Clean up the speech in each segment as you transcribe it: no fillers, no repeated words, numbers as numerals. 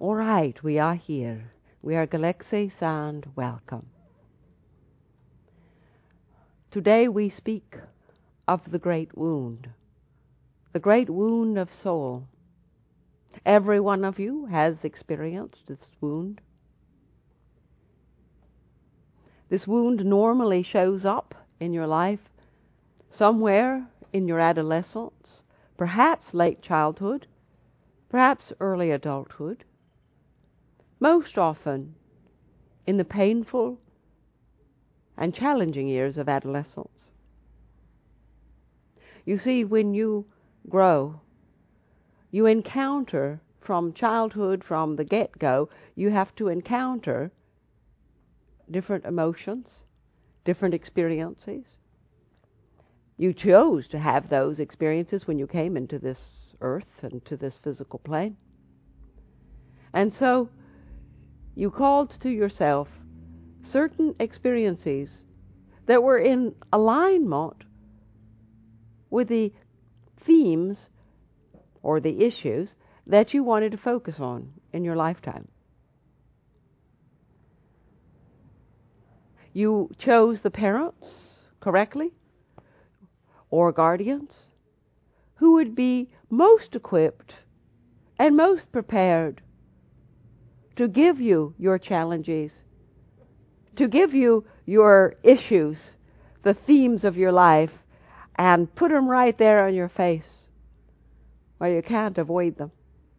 All right, we are here. We are Galaxy and welcome. Today we speak of the great wound of soul. Every one of you has experienced this wound. This wound normally shows up in your life somewhere in your adolescence, perhaps late childhood, perhaps early adulthood, most often in the painful and challenging years of adolescence. You see, when you grow, you encounter from childhood, from the get-go, you have to encounter different emotions, different experiences. You chose to have those experiences when you came into this earth and to this physical plane. And so you called to yourself certain experiences that were in alignment with the themes or the issues that you wanted to focus on in your lifetime. You chose the parents correctly, or guardians, who would be most equipped and most prepared to give you your challenges, to give you your issues, the themes of your life, and put them right there on your face where you can't avoid them.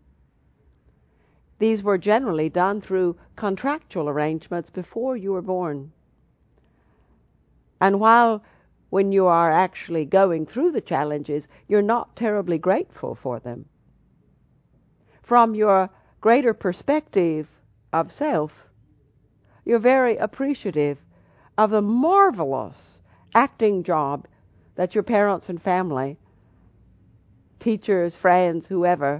These were generally done through contractual arrangements before you were born. And when you are actually going through the challenges, you're not terribly grateful for them. From your greater perspective of self, you're very appreciative of the marvelous acting job that your parents and family, teachers, friends, whoever,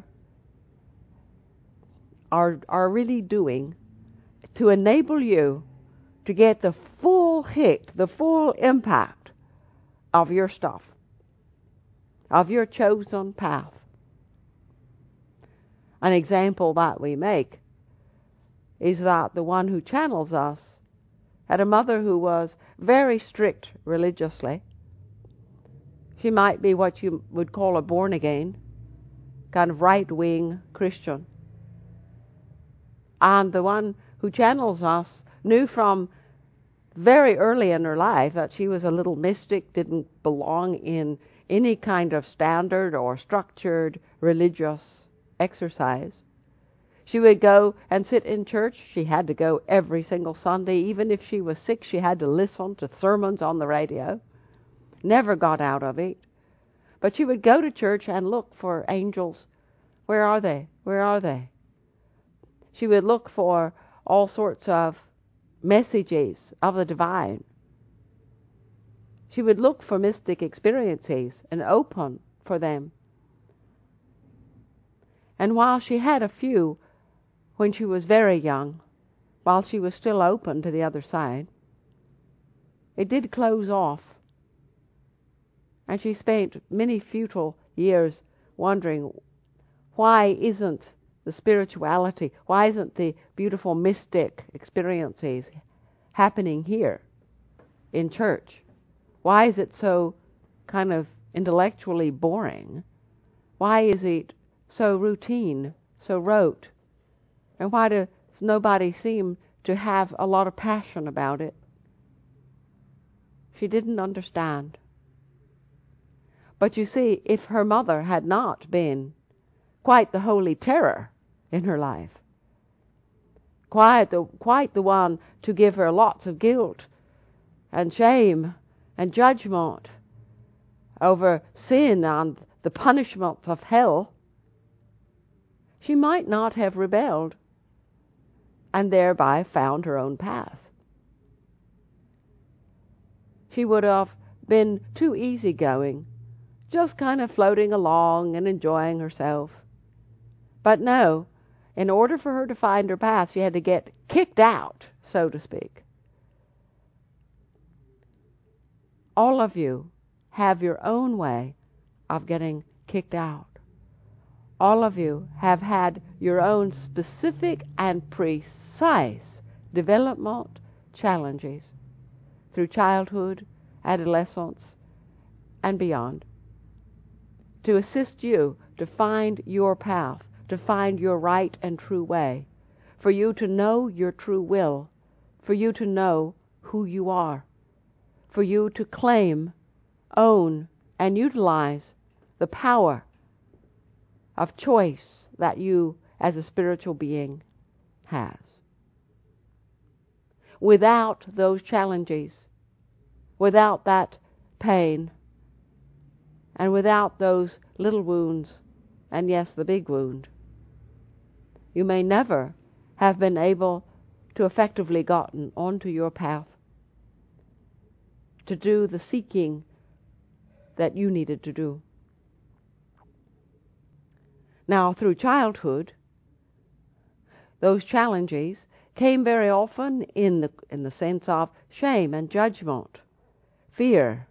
are really doing to enable you to get the full hit, the full impact of your stuff, of your chosen path. An example that we make is that the one who channels us had a mother who was very strict religiously. She might be what you would call a born-again, kind of right-wing Christian. And the one who channels us knew from very early in her life that she was a little mystic, didn't belong in any kind of standard or structured religious exercise. She would go and sit in church. She had to go every single Sunday. Even if she was sick, she had to listen to sermons on the radio. Never got out of it. But she would go to church and look for angels. Where are they? Where are they? She would look for all sorts of messages of the divine. She would look for mystic experiences and open for them. And while she had a few when she was very young, while she was still open to the other side, it did close off. And she spent many futile years wondering, why isn't the spirituality, why isn't the beautiful mystic experiences happening here in church? Why is it so kind of intellectually boring? Why is it so routine, so rote? And why does nobody seem to have a lot of passion about it? She didn't understand. But you see, if her mother had not been quite the holy terror in her life, quite the one to give her lots of guilt and shame and judgment over sin and the punishments of hell, she might not have rebelled and thereby found her own path. She would have been too easygoing, just kind of floating along and enjoying herself. But no, in order for her to find her path, she had to get kicked out, so to speak. All of you have your own way of getting kicked out. all of you have had your own specific and precise development challenges through childhood, adolescence, and beyond, to assist you to find your path, to find your right and true way, for you to know your true will, for you to know who you are, for you to claim, own, and utilize the power of choice that you as a spiritual being has. Without those challenges, without that pain, and without those little wounds, and yes, the big wound, you may never have been able to effectively gotten onto your path to do the seeking that you needed to do. Now, through childhood, those challenges came very often in the sense of shame and judgment, fear,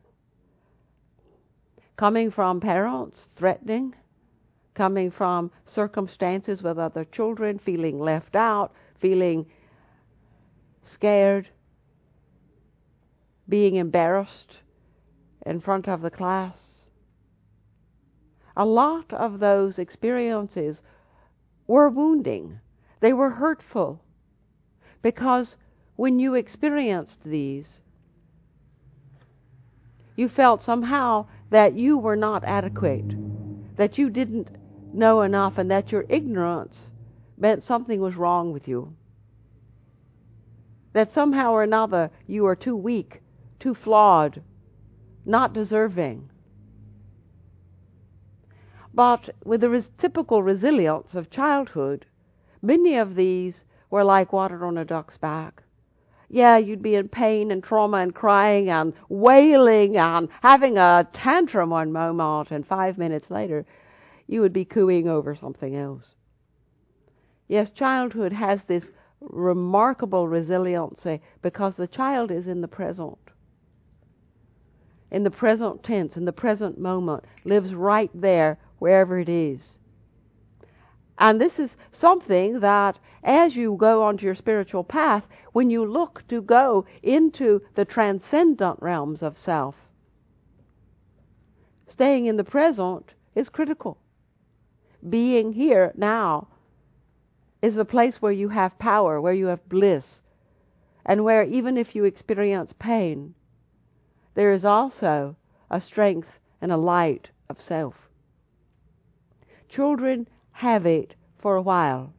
coming from parents threatening, coming from circumstances with other children, feeling left out, feeling scared, being embarrassed in front of the class. A lot of those experiences were wounding. They were hurtful, because when you experienced these, you felt somehow that you were not adequate, that you didn't know enough, and that your ignorance meant something was wrong with you, that somehow or another you were too weak, too flawed, not deserving. But with the typical resilience of childhood, many of these were like water on a duck's back. Yeah, you'd be in pain and trauma and crying and wailing and having a tantrum one moment, and 5 minutes later you would be cooing over something else. Yes, childhood has this remarkable resiliency because the child is in the present tense, in the present moment, lives right there wherever it is. And this is something that, as you go onto your spiritual path, when you look to go into the transcendent realms of self, staying in the present is critical. Being here now is a place where you have power, where you have bliss, and where even if you experience pain, there is also a strength and a light of self. Children have it for a while.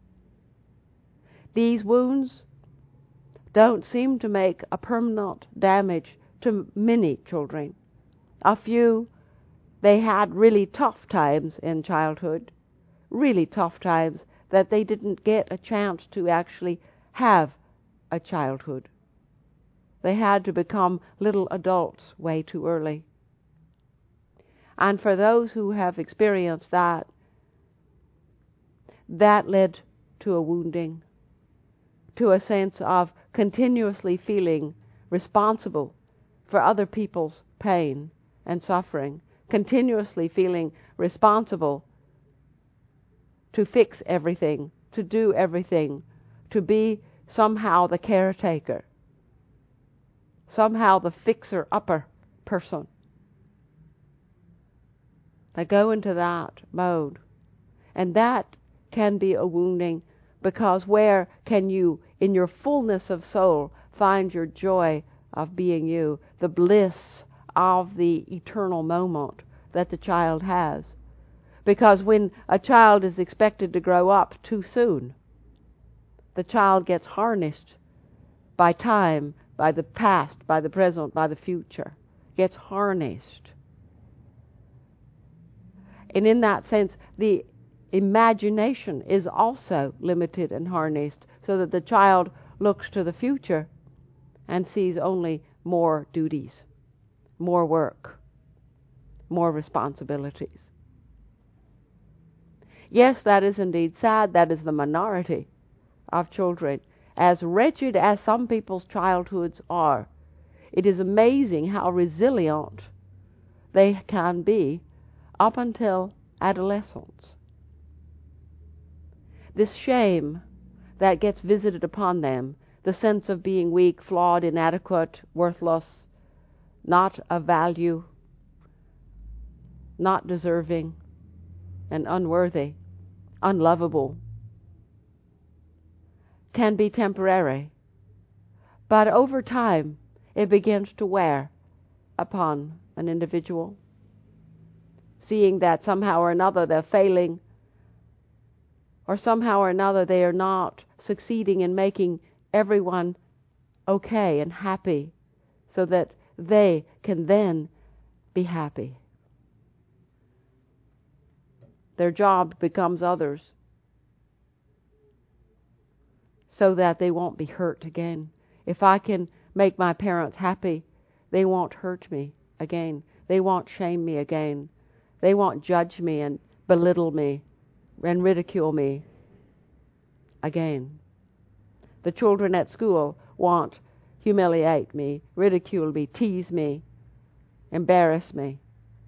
These wounds don't seem to make a permanent damage to many children. A few, they had really tough times in childhood, really tough times that they didn't get a chance to actually have a childhood. They had to become little adults way too early. And for those who have experienced that, that led to a wounding, to a sense of continuously feeling responsible for other people's pain and suffering, continuously feeling responsible to fix everything, to do everything, to be somehow the caretaker, somehow the fixer-upper person. They go into that mode. And that can be a wounding, because where can you, in your fullness of soul, find your joy of being you, the bliss of the eternal moment that the child has? Because when a child is expected to grow up too soon, the child gets harnessed by time, by the past, by the present, by the future, gets harnessed. And in that sense, the imagination is also limited and harnessed, so that the child looks to the future and sees only more duties, more work, more responsibilities. Yes, that is indeed sad. That is the minority of children. As wretched as some people's childhoods are, it is amazing how resilient they can be up until adolescence. this shame that gets visited upon them, the sense of being weak, flawed, inadequate, worthless, not of value, not deserving, and unworthy, unlovable, can be temporary. But over time, it begins to wear upon an individual, seeing that somehow or another they're failing, or somehow or another they are not succeeding in making everyone okay and happy, so that they can then be happy. Their job becomes others, so that they won't be hurt again. If I can make my parents happy, they won't hurt me again. They won't shame me again. They won't judge me and belittle me and ridicule me again. The children at school won't humiliate me, ridicule me, tease me, embarrass me.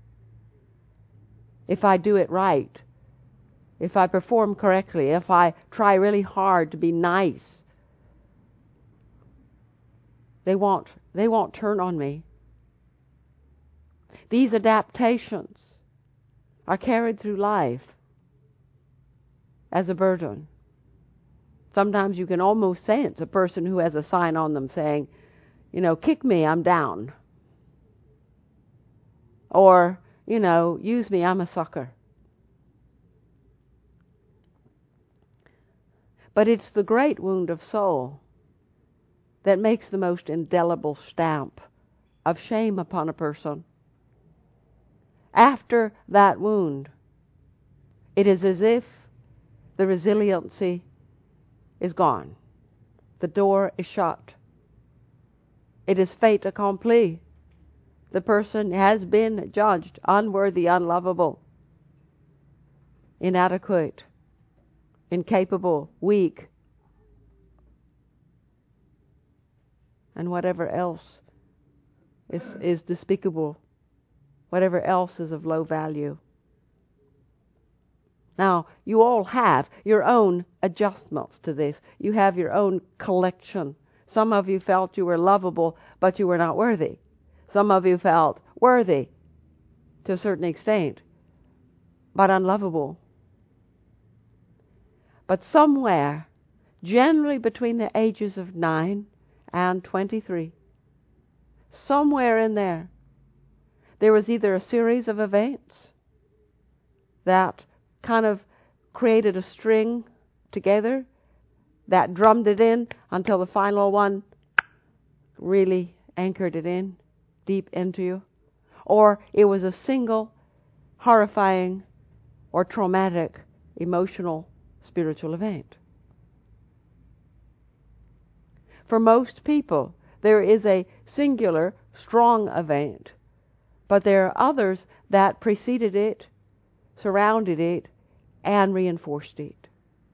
If I do it right, if I perform correctly, if I try really hard to be nice, they won't turn on me. These adaptations are carried through life as a burden. Sometimes you can almost sense a person who has a sign on them saying, kick me, I'm down. Or, use me, I'm a sucker. But it's the great wound of soul that makes the most indelible stamp of shame upon a person. After that wound, it is as if the resiliency is gone. The door is shut. It is fait accompli. The person has been judged unworthy, unlovable, inadequate, incapable, weak, and whatever else is despicable, whatever else is of low value. Now, you all have your own adjustments to this. You have your own collection. Some of you felt you were lovable, but you were not worthy. Some of you felt worthy to a certain extent, but unlovable. But somewhere, generally between the ages of 9 and 23, somewhere in there was either a series of events that kind of created a string together that drummed it in until the final one really anchored it in deep into you, or it was a single horrifying or traumatic emotional spiritual event. For most people, there is a singular strong event, but there are others that preceded it, surrounded it, and reinforced it.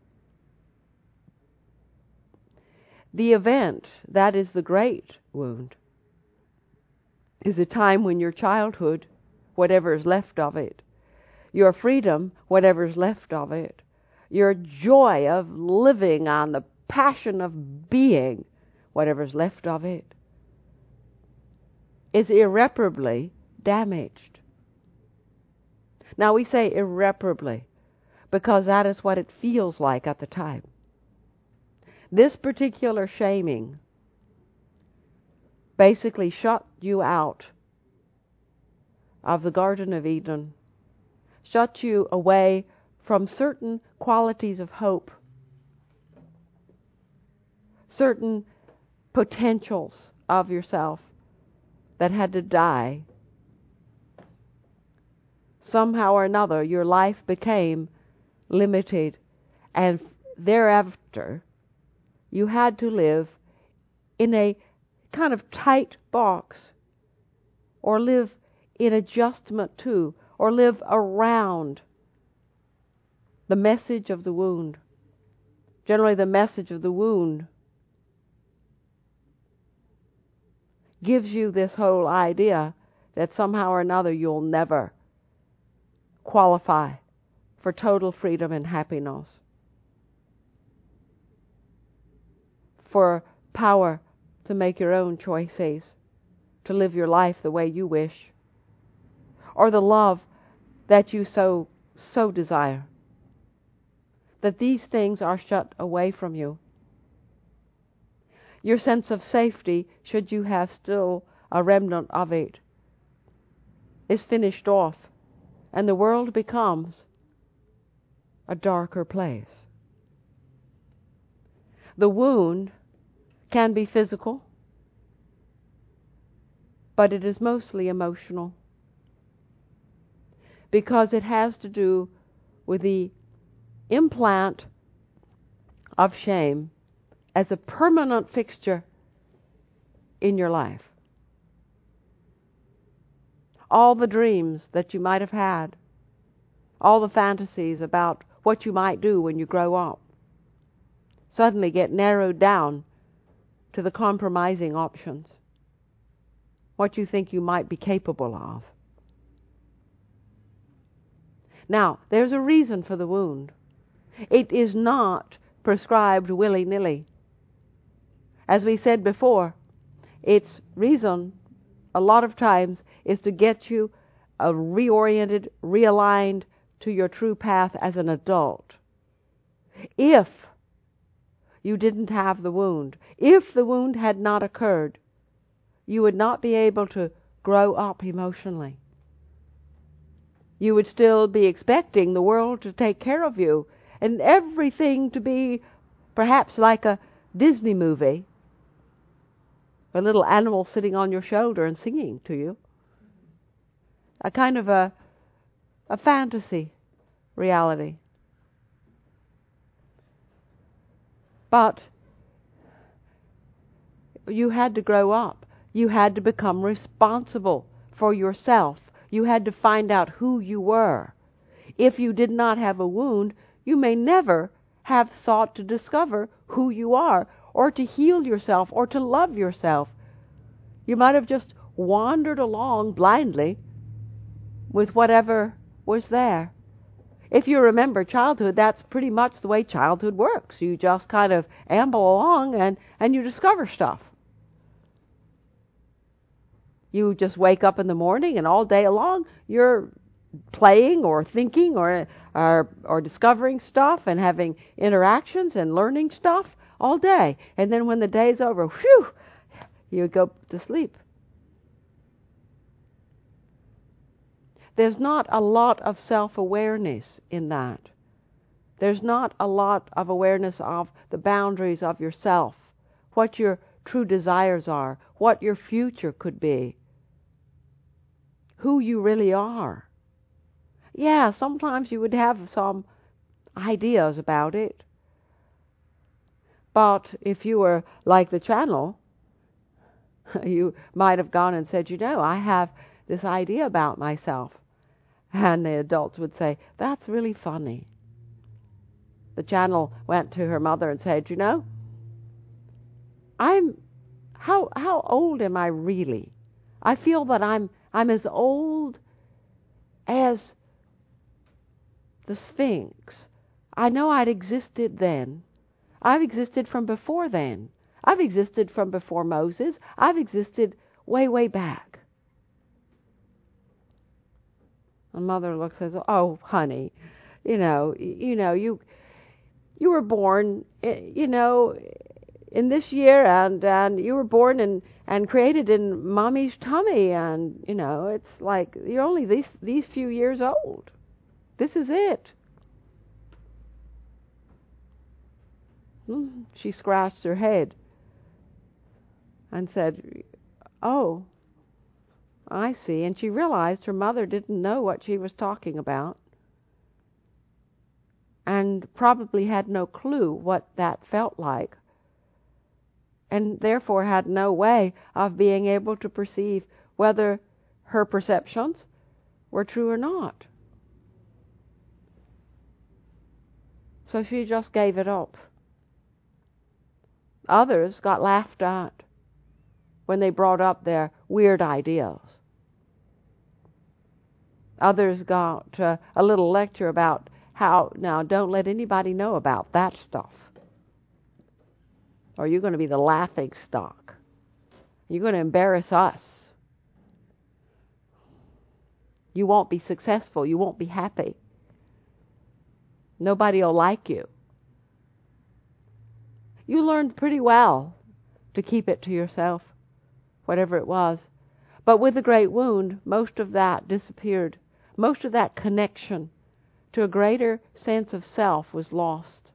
The event that is the great wound is a time when your childhood, whatever is left of it, your freedom, whatever is left of it, your joy of living on the passion of being, whatever is left of it, is irreparably damaged. Now we say irreparably because that is what it feels like at the time. This particular shaming basically shut you out of the Garden of Eden, shut you away from certain qualities of hope, certain potentials of yourself that had to die. Somehow or another, your life became limited, and thereafter, you had to live in a kind of tight box, or live in adjustment to, or live around the message of the wound. Generally, the message of the wound gives you this whole idea that somehow or another you'll never qualify for total freedom and happiness. for power to make your own choices, to live your life the way you wish, or the love that you so desire, that these things are shut away from you. Your sense of safety, should you have still a remnant of it, is finished off, and the world becomes a darker place. The wound can be physical, but it is mostly emotional, because it has to do with the implant of shame as a permanent fixture in your life. All the dreams that you might have had, all the fantasies about what you might do when you grow up, suddenly get narrowed down to the compromising options, what you think you might be capable of. Now, there's a reason for the wound. It is not prescribed willy-nilly. As we said before, its reason a lot of times is to get you reoriented, realigned to your true path as an adult. If you didn't have the wound, if the wound had not occurred, you would not be able to grow up emotionally. You would still be expecting the world to take care of you and everything to be perhaps like a Disney movie, a little animal sitting on your shoulder and singing to you. A kind of a fantasy reality. But you had to grow up. You had to become responsible for yourself. You had to find out who you were. If you did not have a wound, you may never have sought to discover who you are, or to heal yourself, or to love yourself. You might have just wandered along blindly with whatever was there. If you remember childhood, that's pretty much the way childhood works. You just kind of amble along and you discover stuff. You just wake up in the morning and all day long you're playing or thinking or discovering stuff and having interactions and learning stuff all day. And then when the day's over, whew, you go to sleep. There's not a lot of self-awareness in that. There's not a lot of awareness of the boundaries of yourself, what your true desires are, what your future could be, who you really are. Yeah, sometimes you would have some ideas about it. But if you were like the channel, you might have gone and said, I have this idea about myself. And the adults would say, that's really funny. The channel went to her mother and said, how old am I really? I feel that I'm as old as the Sphinx. I know I'd existed then. I've existed from before then. I've existed from before Moses. I've existed way, way back. The mother looks and says, oh, honey, you were born, in this year, and you were born and created in mommy's tummy, and, it's like you're only these few years old. This is it. She scratched her head and said, oh, I see. And she realized her mother didn't know what she was talking about and probably had no clue what that felt like, and therefore had no way of being able to perceive whether her perceptions were true or not. So she just gave it up. Others got laughed at when they brought up their weird ideas. Others got a little lecture about how, now, don't let anybody know about that stuff. or you're going to be the laughing stock. You're going to embarrass us. You won't be successful. You won't be happy. Nobody will like you. You learned pretty well to keep it to yourself, whatever it was. But with the great wound, most of that disappeared. Most of that connection to a greater sense of self was lost.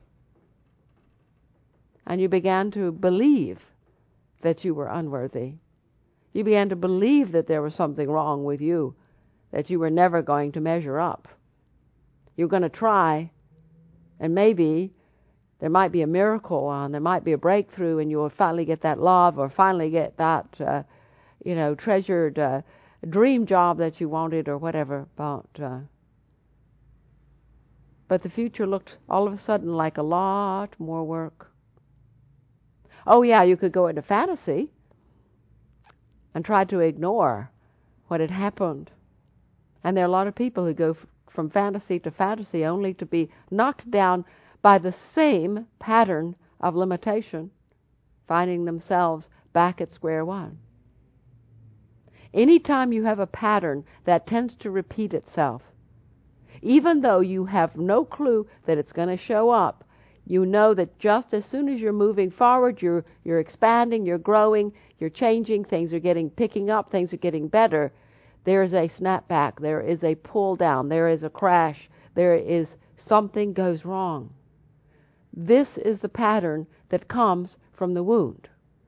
And you began to believe that you were unworthy. You began to believe that there was something wrong with you, that you were never going to measure up. You're going to try, and maybe there might be a miracle, and there might be a breakthrough, and you will finally get that love, or finally get that, treasured dream job that you wanted, or whatever. But the future looked all of a sudden like a lot more work. Oh yeah, you could go into fantasy and try to ignore what had happened. And there are a lot of people who go from fantasy to fantasy only to be knocked down by the same pattern of limitation, finding themselves back at square one. Anytime you have a pattern that tends to repeat itself, even though you have no clue that it's going to show up, you know that just as soon as you're moving forward, you're expanding, you're growing, you're changing, things are picking up, things are getting better. There is a snapback, there is a pull down, there is a crash, there is something goes wrong. This is the pattern that comes from the wound.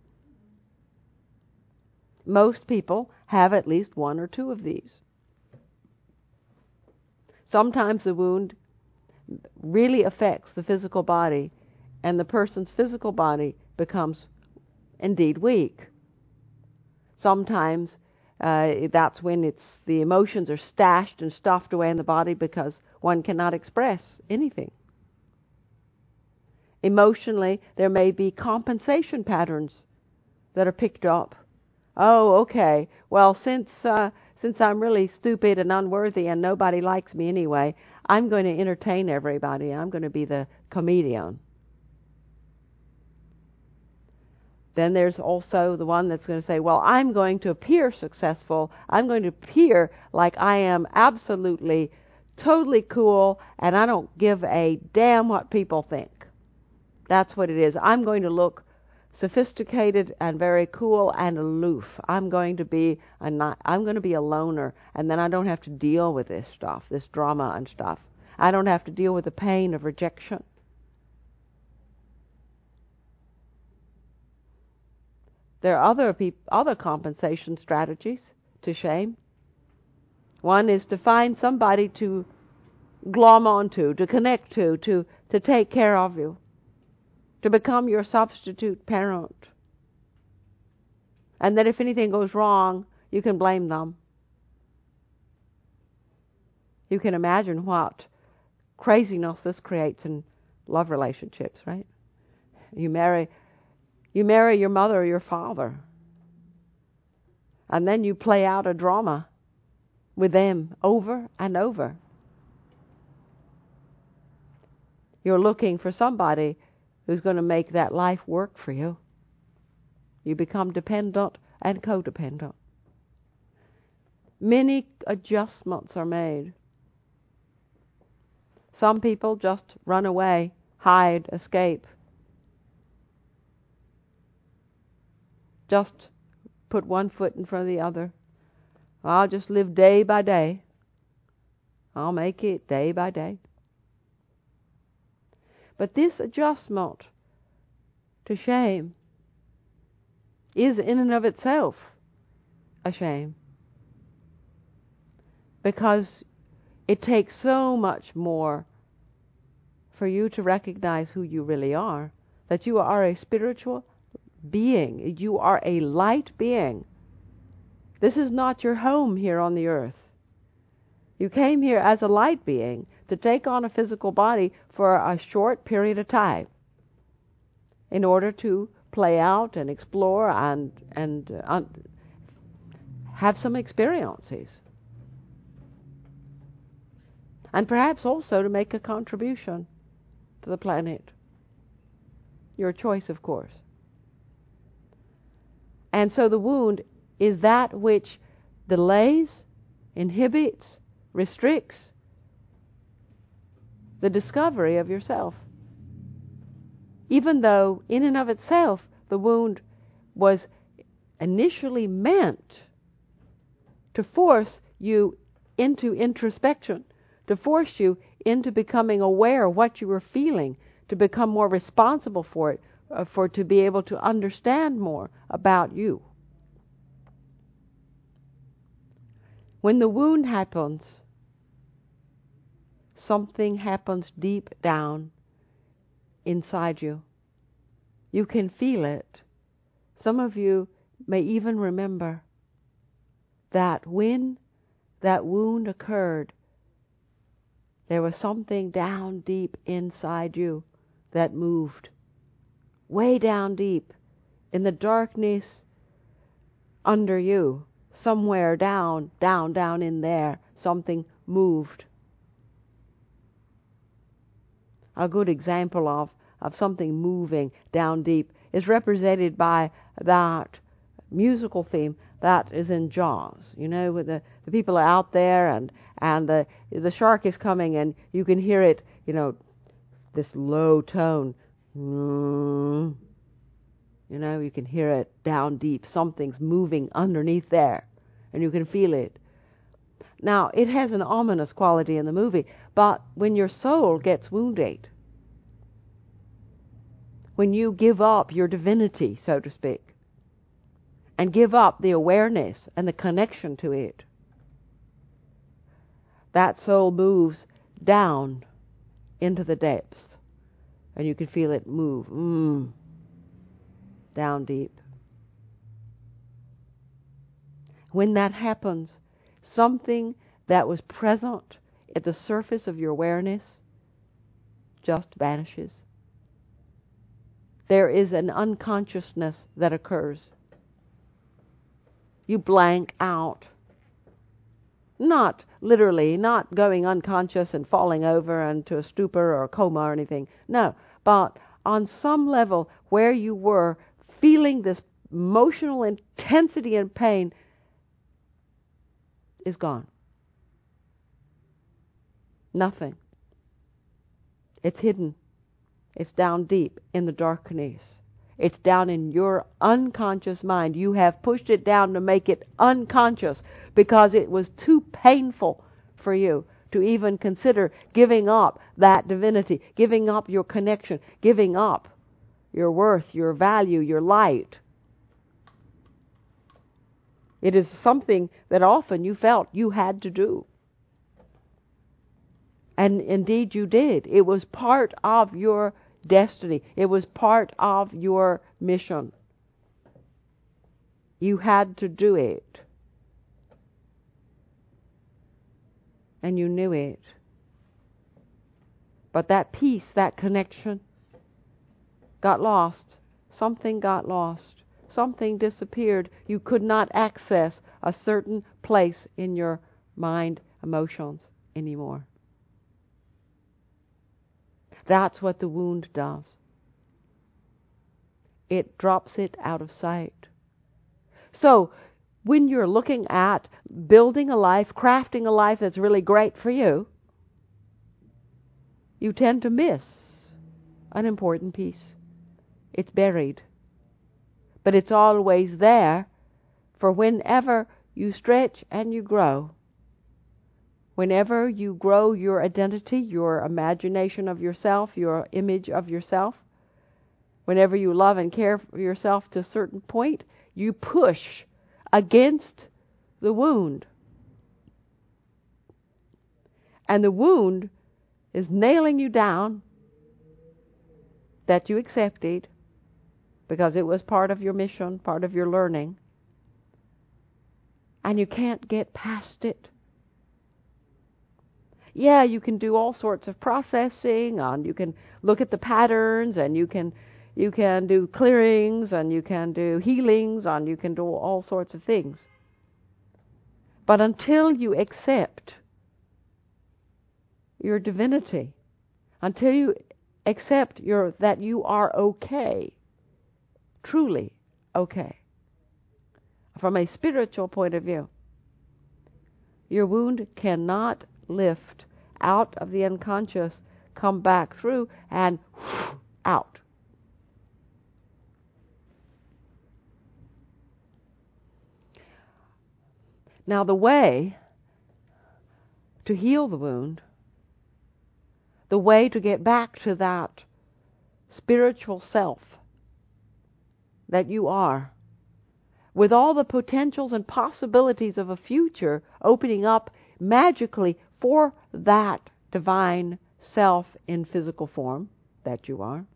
Most people have at least one or two of these. Sometimes the wound really affects the physical body, and the person's physical body becomes indeed weak. Sometimes that's when the emotions are stashed and stuffed away in the body because one cannot express anything. Emotionally, there may be compensation patterns that are picked up. Oh, okay. Well, since I'm really stupid and unworthy and nobody likes me anyway, I'm going to entertain everybody. I'm going to be the comedian. Then there's also the one that's going to say, well, I'm going to appear successful. I'm going to appear like I am absolutely, totally cool, and I don't give a damn what people think. That's what it is. I'm going to look sophisticated and very cool and aloof. I'm going to be a loner, and then I don't have to deal with this stuff, this drama and stuff. I don't have to deal with the pain of rejection. There are other compensation strategies to shame. One is to find somebody to glom onto, to connect to take care of you, to become your substitute parent. And that if anything goes wrong, you can blame them. You can imagine what craziness this creates in love relationships, right? You marry your mother or your father, and then you play out a drama with them over and over. You're looking for somebody who's going to make that life work for you. You become dependent and codependent. Many adjustments are made. Some people just run away, hide, escape. Just put one foot in front of the other. I'll just live day by day. I'll make it day by day. But this adjustment to shame is in and of itself a shame, because it takes so much more for you to recognize who you really are, that you are a spiritual being. You are a light being. This is not your home here on the earth. You came here as a light being to take on a physical body for a short period of time in order to play out and explore and have some experiences. And perhaps also to make a contribution to the planet. Your choice, of course. And so the wound is that which delays, inhibits, restricts the discovery of yourself. Even though, in and of itself, the wound was initially meant to force you into introspection, to force you into becoming aware of what you were feeling, to become more responsible for it, to be able to understand more about you. When the wound happens, something happens deep down inside you. You can feel it. Some of you may even remember that when that wound occurred, there was something down deep inside you that moved. Way down deep, in the darkness under you, somewhere down in there, something moved. A good example of something moving down deep is represented by that musical theme that is in Jaws. You know, with the people are out there and the shark is coming and you can hear it, you know, this low tone. You know, you can hear it down deep. Something's moving underneath there and you can feel it. Now, it has an ominous quality in the movie, but when your soul gets wounded, when you give up your divinity, so to speak, and give up the awareness and the connection to it, that soul moves down into the depths, and you can feel it move down deep. When that happens, something that was present at the surface of your awareness just vanishes. There is an unconsciousness that occurs. You blank out. Not literally, not going unconscious and falling over into a stupor or a coma or anything. No, but on some level where you were feeling this emotional intensity and pain is gone. Nothing. It's hidden. It's down deep in the darkness. It's down in your unconscious mind. You have pushed it down to make it unconscious because it was too painful for you to even consider giving up that divinity, giving up your connection, giving up your worth, your value, your light. It is something that often you felt you had to do. And indeed you did. It was part of your destiny. It was part of your mission. You had to do it. And you knew it. But that peace, that connection, got lost. Something got lost. Something disappeared. You could not access a certain place in your mind, emotions anymore. That's what the wound does. It drops it out of sight. So, when you're looking at building a life, crafting a life that's really great for you, you tend to miss an important piece. It's buried. But it's always there for whenever you stretch and you grow. Whenever you grow your identity, your imagination of yourself, your image of yourself, whenever you love and care for yourself to a certain point, you push against the wound. And the wound is nailing you down that you accepted because it was part of your mission, part of your learning. And you can't get past it. Yeah, you can do all sorts of processing, and you can look at the patterns, and you can do clearings, and you can do healings, and you can do all sorts of things. But until you accept your divinity, until you accept that you are okay, truly okay. From a spiritual point of view, your wound cannot lift out of the unconscious, come back through, and out. Now, the way to heal the wound, the way to get back to that spiritual self that you are, with all the potentials and possibilities of a future opening up magically for that divine self in physical form that you are,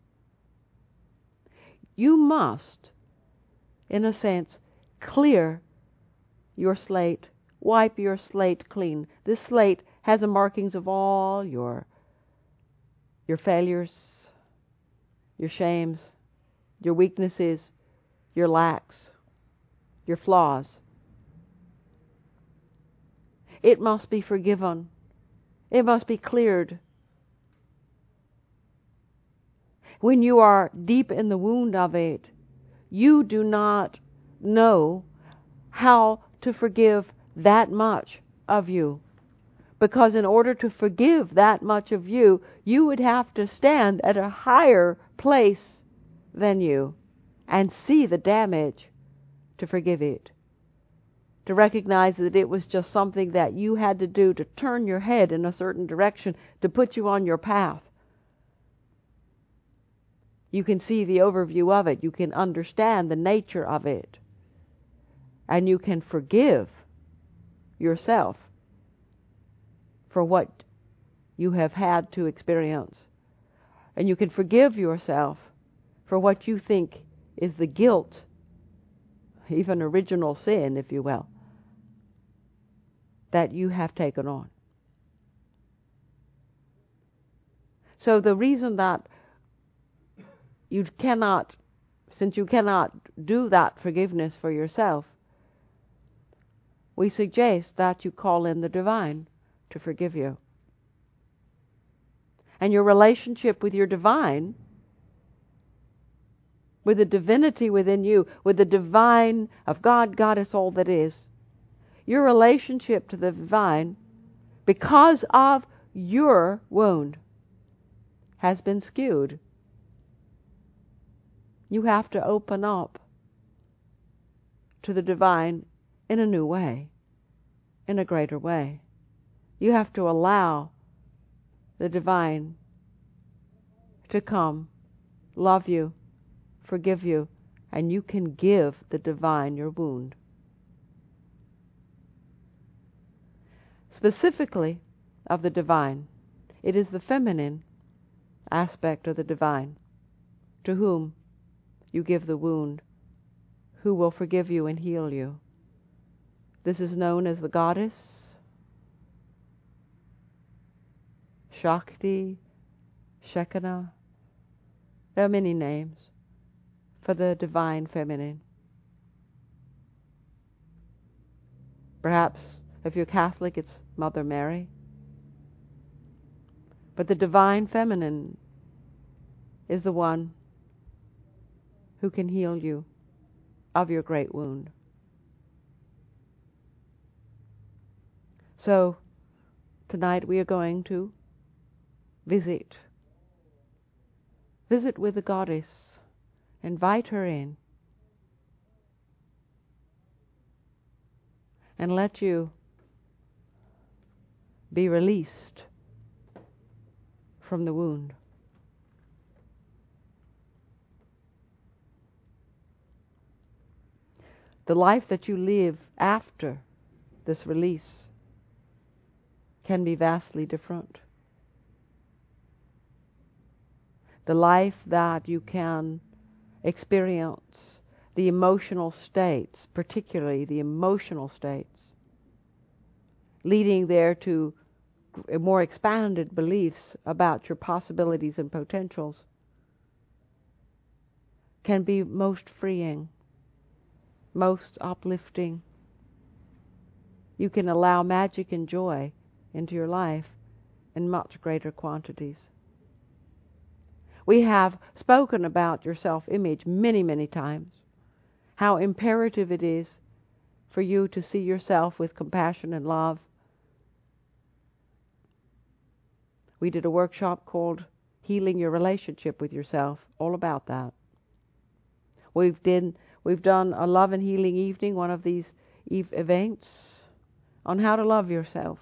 you must, in a sense, clear your slate, wipe your slate clean. This slate has the markings of all your failures, your shames, your weaknesses, your lacks, your flaws. It must be forgiven. It must be cleared. When you are deep in the wound of it, you do not know how to forgive that much of you. Because in order to forgive that much of you, you would have to stand at a higher place than you and see the damage to forgive it. To recognize that it was just something that you had to do to turn your head in a certain direction to put you on your path. You can see the overview of it. You can understand the nature of it. And you can forgive yourself for what you have had to experience. And you can forgive yourself for what you think is the guilt, even original sin, if you will, that you have taken on. So the reason that you cannot, since you cannot do that forgiveness for yourself, we suggest that you call in the divine to forgive you. And your relationship with your divine, with the divinity within you, with the divine of God, Goddess, all that is, your relationship to the divine, because of your wound, has been skewed. You have to open up to the divine in a new way, in a greater way. You have to allow the divine to come, love you, forgive you, and you can give the divine your wound. Specifically of the divine, it is the feminine aspect of the divine to whom you give the wound, who will forgive you and heal you. This is known as the goddess, Shakti, Shekinah. There are many names for the divine feminine. Perhaps if you're Catholic, it's Mother Mary. But the divine feminine is the one who can heal you of your great wound. So tonight we are going to visit with the goddess, invite her in, and let you be released from the wound. The life that you live after this release can be vastly different. The life that you can experience, the emotional states, particularly the emotional states, leading there to more expanded beliefs about your possibilities and potentials, can be most freeing, most uplifting. You can allow magic and joy into your life in much greater quantities. We have spoken about your self-image many, many times. How imperative it is for you to see yourself with compassion and love. We did a workshop called Healing Your Relationship with Yourself, all about that. We've done a love and healing evening, one of these events, on how to love yourself.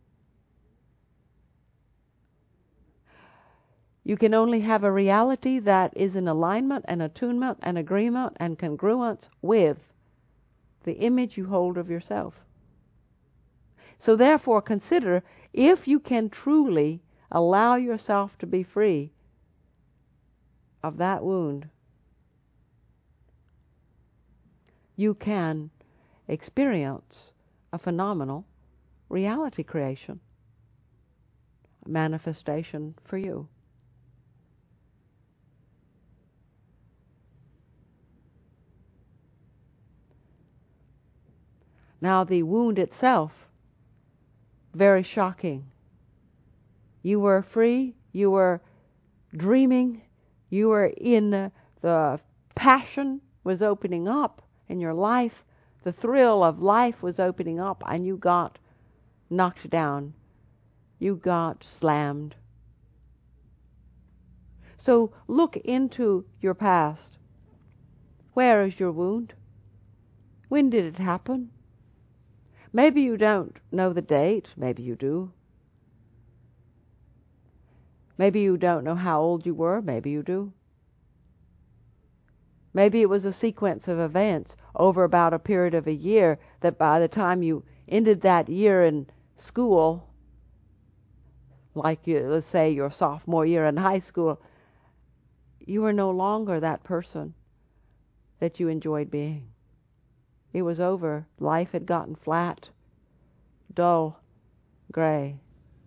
You can only have a reality that is in alignment and attunement and agreement and congruence with the image you hold of yourself. So therefore, consider if you can truly allow yourself to be free of that wound, you can experience a phenomenal reality creation, manifestation for you. Now, the wound itself, very shocking. You were free, you were dreaming, you were in the passion was opening up in your life, the thrill of life was opening up, and you got knocked down. You got slammed. So look into your past. Where is your wound? When did it happen? Maybe you don't know the date, maybe you do. Maybe you don't know how old you were, maybe you do. Maybe it was a sequence of events over about a period of a year that by the time you ended that year in school, like let's say your sophomore year in high school, you were no longer that person that you enjoyed being. It was over. Life had gotten flat, dull, gray.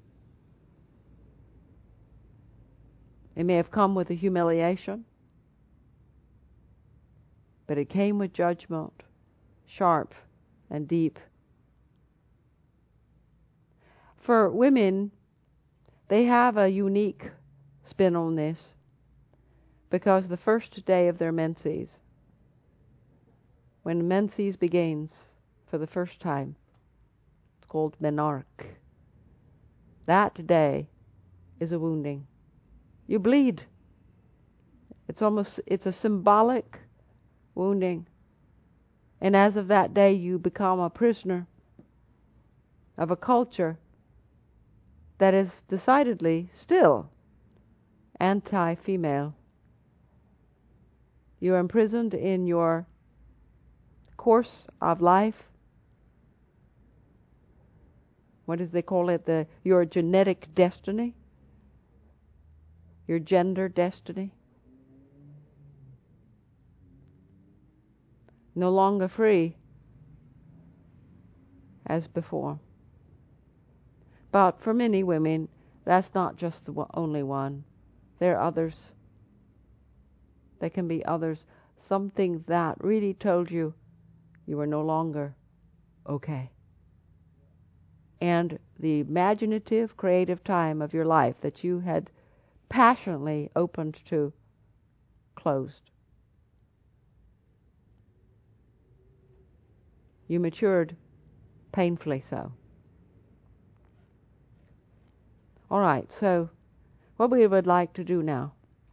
It may have come with a humiliation, but it came with judgment, sharp and deep. For women, they have a unique spin on this, because the first day of their menses, when menses begins for the first time, it's called menarche. That day is a wounding. You bleed. It's a symbolic wounding. And as of that day, you become a prisoner of a culture that is decidedly still anti-female. You're imprisoned in your course of life. What does they call it? Your genetic destiny, your gender destiny. No longer free as before. But for many women, that's not just the only one. There are others. There can be others. Something that really told you you were no longer okay. And the imaginative, creative time of your life that you had passionately opened to closed. You matured painfully so. All right, so what we would like to do now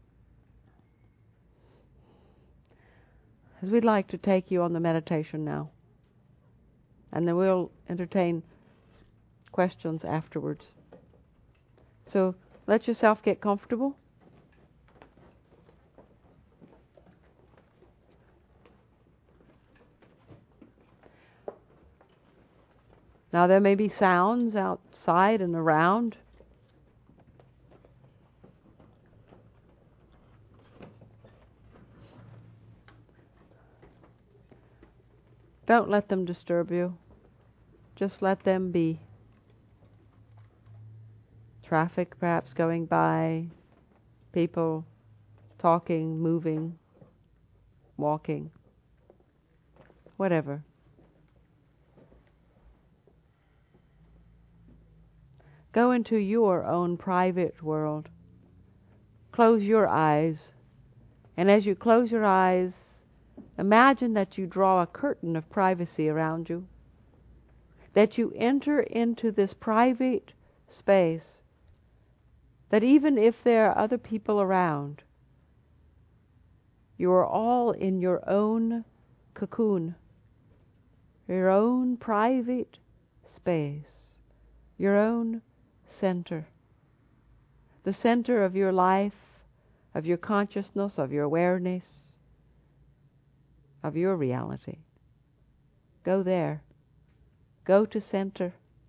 is we'd like to take you on the meditation now. And then we'll entertain questions afterwards. So let yourself get comfortable. Now there may be sounds outside and around. Don't let them disturb you. Just let them be. Traffic perhaps going by, people talking, moving, walking, whatever. Go into your own private world. close your eyes. And as you close your eyes, imagine that you draw a curtain of privacy around you, that you enter into this private space, that even if there are other people around, you are all in your own cocoon, your own private space, your own center, the center of your life, of your consciousness, of your awareness, of your reality. Go there. Go to center.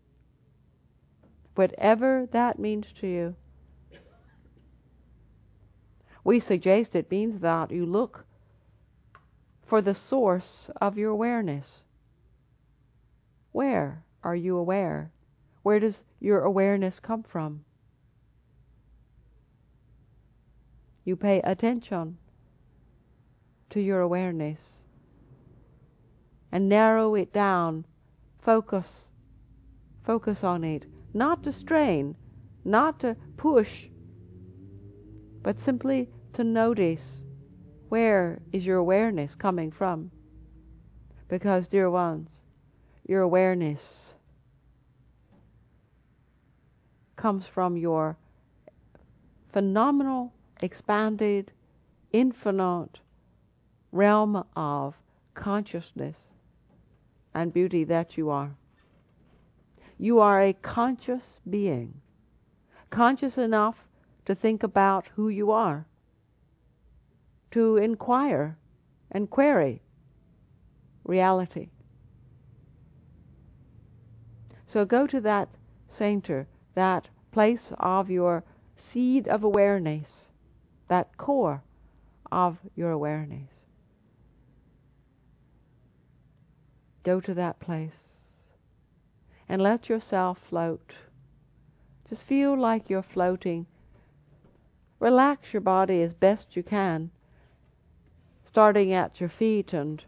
Whatever that means to you. We suggest it means that you look for the source of your awareness. Where are you aware? Where does your awareness come from? You pay attention to your awareness and narrow it down. Focus on it. Not to strain, not to push, but simply to notice where is your awareness coming from. Because, dear ones, your awareness comes from your phenomenal, expanded, infinite realm of consciousness and beauty that you are. You are a conscious being, conscious enough to think about who you are, to inquire and query reality. So go to that center, that place of your seed of awareness, that core of your awareness. Go to that place and let yourself float. Just feel like you're floating. Relax your body as best you can, starting at your feet and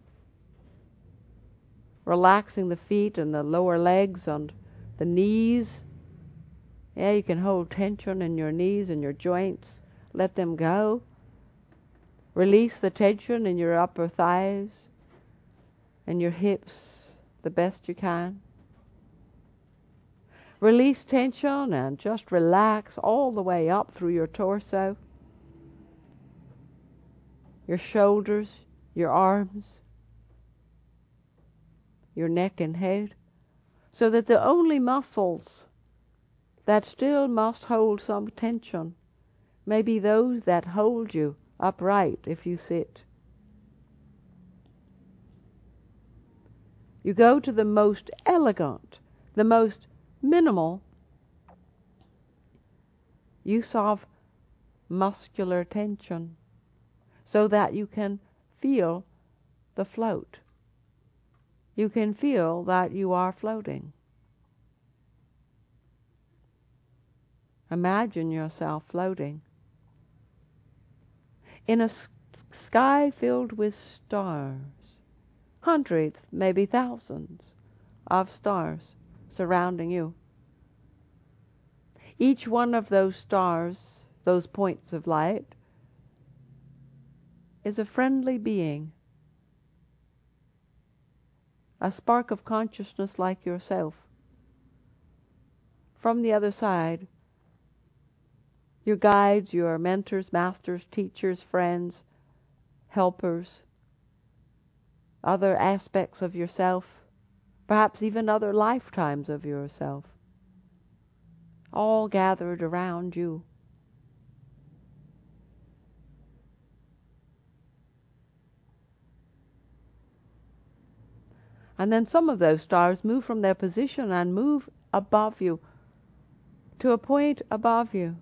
relaxing the feet and the lower legs and the knees. Yeah, you can hold tension in your knees and your joints. Let them go. Release the tension in your upper thighs and your hips the best you can. Release tension and just relax all the way up through your torso, your shoulders, your arms, your neck and head, so that the only muscles that still must hold some tension may be those that hold you upright if you sit. You go to the most elegant, the most minimal use of muscular tension so that you can feel the float. You can feel that you are floating. Imagine yourself floating in a sky filled with stars, hundreds, maybe thousands of stars surrounding you. Each one of those stars, those points of light, is a friendly being, a spark of consciousness like yourself. From the other side, your guides, your mentors, masters, teachers, friends, helpers, other aspects of yourself, perhaps even other lifetimes of yourself, all gathered around you. And then some of those stars move from their position and move above you, to a point above you,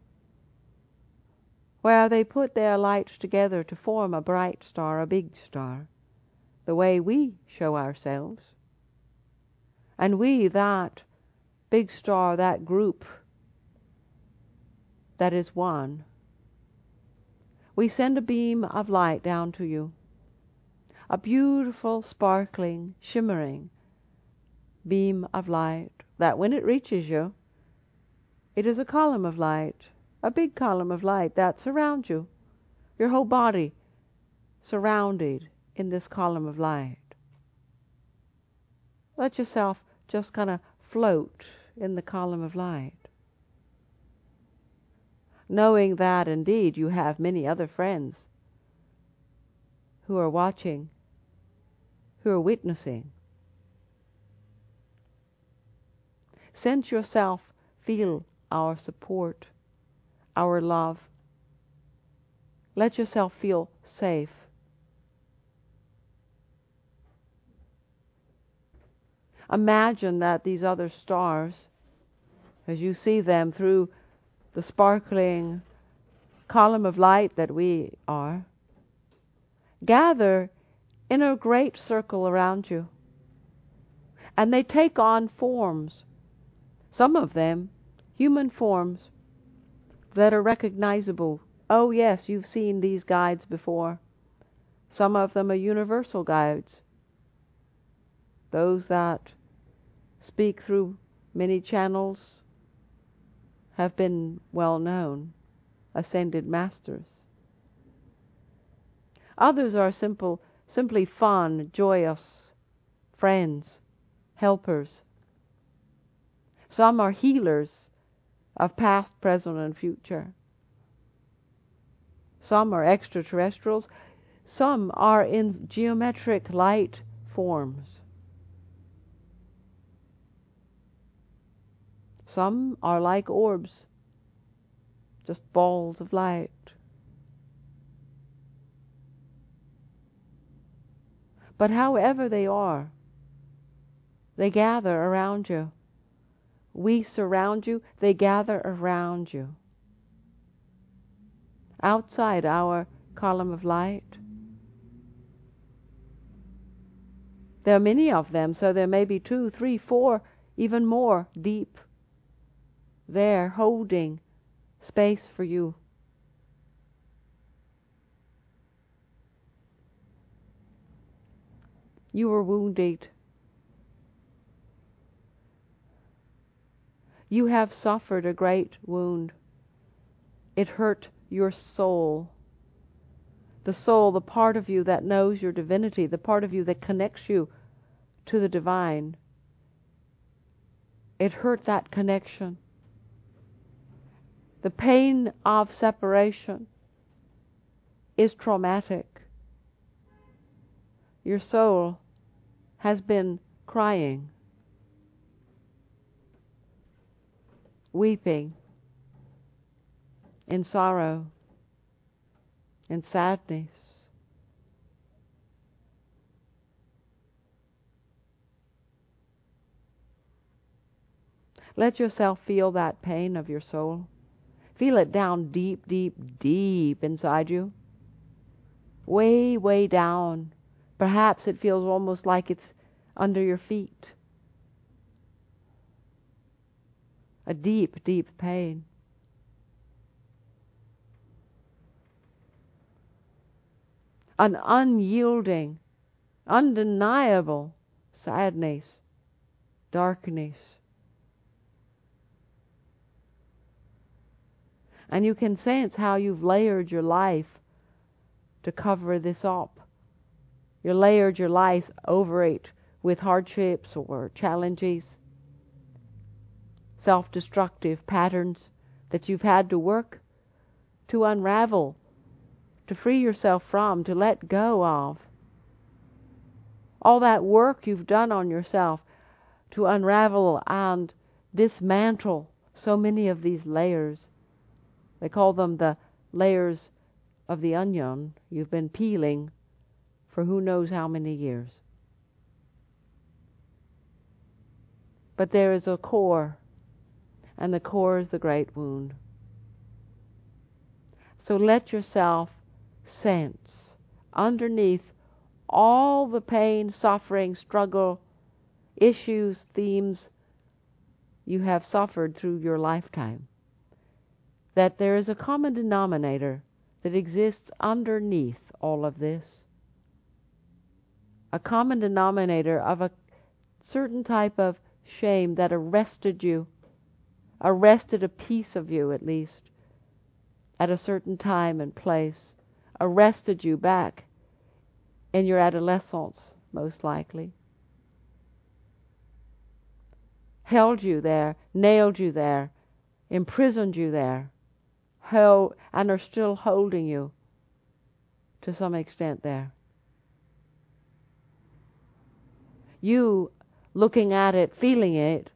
where they put their lights together to form a bright star, a big star, the way we show ourselves. And we, that big star, that group that is one, we send a beam of light down to you, a beautiful, sparkling, shimmering beam of light, that when it reaches you, it is a column of light, a big column of light that surrounds you, your whole body surrounded in this column of light. Let yourself just kind of float in the column of light, knowing that indeed you have many other friends who are watching, who are witnessing. Sense yourself, feel our support, our love. Let yourself feel safe. Imagine that these other stars, as you see them through the sparkling column of light that we are, gather in a great circle around you. And they take on forms, some of them human forms that are recognizable. Oh yes, you've seen these guides before. Some of them are universal guides, those that speak through many channels, have been well known, ascended masters. Others are simply fun, joyous friends, helpers. Some are healers of past, present, and future. Some are extraterrestrials. Some are in geometric light forms. Some are like orbs, just balls of light. But however they are, they gather around you. We surround you, they gather around you. Outside our column of light, there are many of them, so there may be 2, 3, 4, even more deep there, holding space for you. You were wounded. You have suffered a great wound. It hurt your soul. The soul, the part of you that knows your divinity, the part of you that connects you to the divine. It hurt that connection. The pain of separation is traumatic. Your soul has been crying, weeping, in sorrow, in sadness. Let yourself feel that pain of your soul. Feel it down deep, deep, deep inside you. Way, way down. Perhaps it feels almost like it's under your feet. A deep, deep pain. An unyielding, undeniable sadness, darkness. And you can sense how you've layered your life to cover this up. You layered your life over it with hardships or challenges, self-destructive patterns that you've had to work to unravel, to free yourself from, to let go of. All that work you've done on yourself to unravel and dismantle so many of these layers. They call them the layers of the onion you've been peeling for who knows how many years. But there is a core, and the core is the great wound. So let yourself sense underneath all the pain, suffering, struggle, issues, themes you have suffered through your lifetime, that there is a common denominator that exists underneath all of this. A common denominator of a certain type of shame that arrested you, arrested a piece of you at least, at a certain time and place, arrested you back in your adolescence, most likely, held you there, nailed you there, imprisoned you there, and are still holding you to some extent there. You, looking at it, feeling it,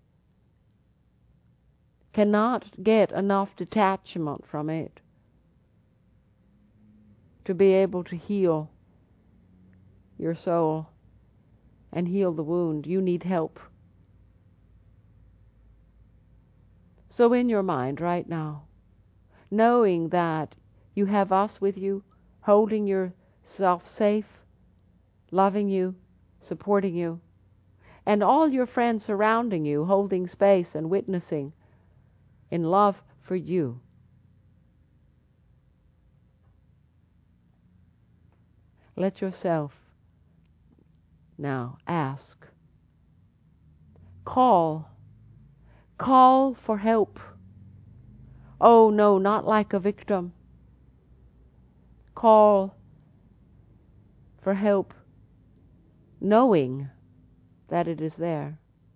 cannot get enough detachment from it to be able to heal your soul and heal the wound. You need help. So in your mind right now, knowing that you have us with you, holding yourself safe, loving you, supporting you, and all your friends surrounding you, holding space and witnessing in love for you. Let yourself now ask, call for help. Oh no, not like a victim. Call for help, knowing that it is there.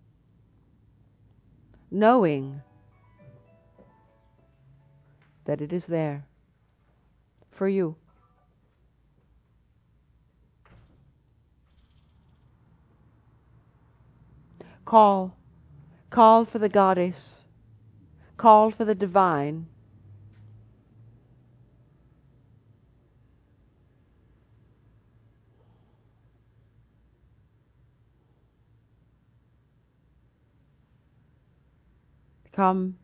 Knowing that it is there for you. Call for the goddess. Call for the divine. Come